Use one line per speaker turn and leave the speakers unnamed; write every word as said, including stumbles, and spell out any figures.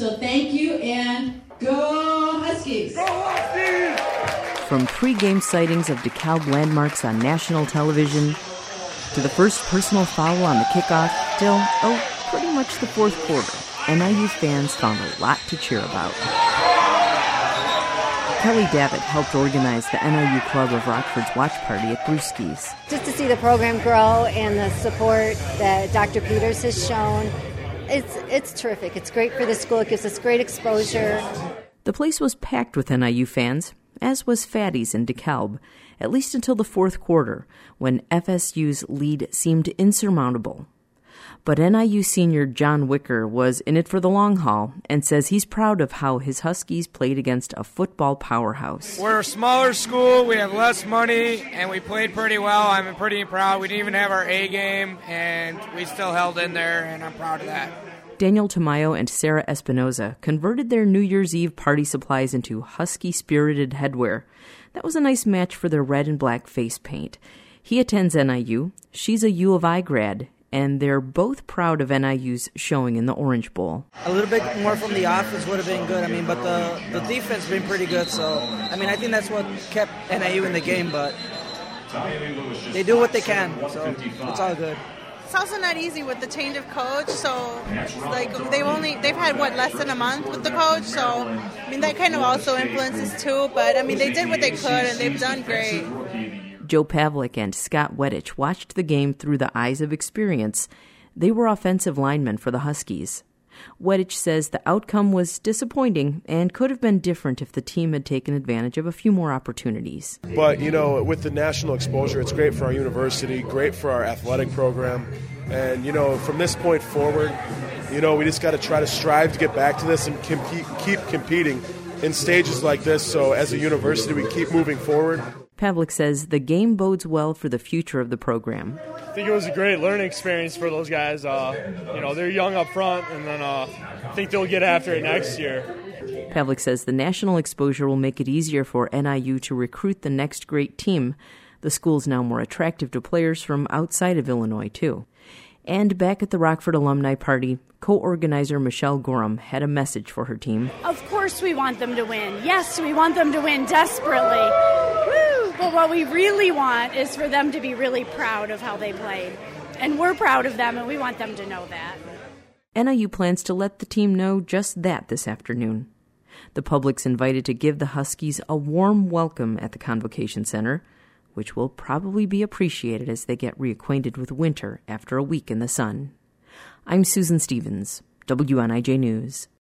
So thank you, and go Huskies!
Go Huskies!
From pre-game sightings of DeKalb landmarks on national television to the first personal foul on the kickoff, till, oh, pretty much the fourth quarter, N I U fans found a lot to cheer about. Kelly Davitt helped organize the N I U Club of Rockford's watch party at Brewski's.
Just to see the program grow and the support that Doctor Peters has shown, it's it's terrific. It's great for the school. It gives us great exposure.
The place was packed with N I U fans, as was Fatty's in DeKalb, at least until the fourth quarter, when F S U's lead seemed insurmountable. But N I U senior John Wicker was in it for the long haul and says he's proud of how his Huskies played against a football powerhouse.
We're a smaller school, we have less money, and we played pretty well. I'm pretty proud. We didn't even have our A game, and we still held in there, and I'm proud of that.
Daniel Tamayo and Sarah Espinoza converted their New Year's Eve party supplies into Husky-spirited headwear. That was a nice match for their red and black face paint. He attends N I U, she's a U of I grad, and they're both proud of N I U's showing in the Orange Bowl.
A little bit more from the offense would have been good, I mean, but the, the defense has been pretty good, so, I mean, I think that's what kept N I U in the game, but they do what they can, so it's all good.
It's also not easy with the change of coach, so like they've only they've had what less than a month with the coach, so I mean that kind of also influences too. But I mean they did what they could and they've done great.
Joe Pavlik and Scott Weddich watched the game through the eyes of experience. They were offensive linemen for the Huskies. Weddich says the outcome was disappointing and could have been different if the team had taken advantage of a few more opportunities.
But, you know, with the national exposure, it's great for our university, great for our athletic program. And, you know, from this point forward, you know, we just got to try to strive to get back to this and compete, keep competing in stages like this. So as a university, we keep moving forward.
Pavlik says the game bodes well for the future of the program.
I think it was a great learning experience for those guys. Uh, you know, they're young up front, and then uh, I think they'll get after it next year.
Pavlik says the national exposure will make it easier for N I U to recruit the next great team. The school's now more attractive to players from outside of Illinois, too. And back at the Rockford Alumni Party, co-organizer Michelle Gorham had a message for her team.
Of course we want them to win. Yes, we want them to win desperately. Woo! But what we really want is for them to be really proud of how they played. And we're proud of them, and we want them to know that.
N I U plans to let the team know just that this afternoon. The public's invited to give the Huskies a warm welcome at the Convocation Center, which will probably be appreciated as they get reacquainted with winter after a week in the sun. I'm Susan Stevens, W N I J News.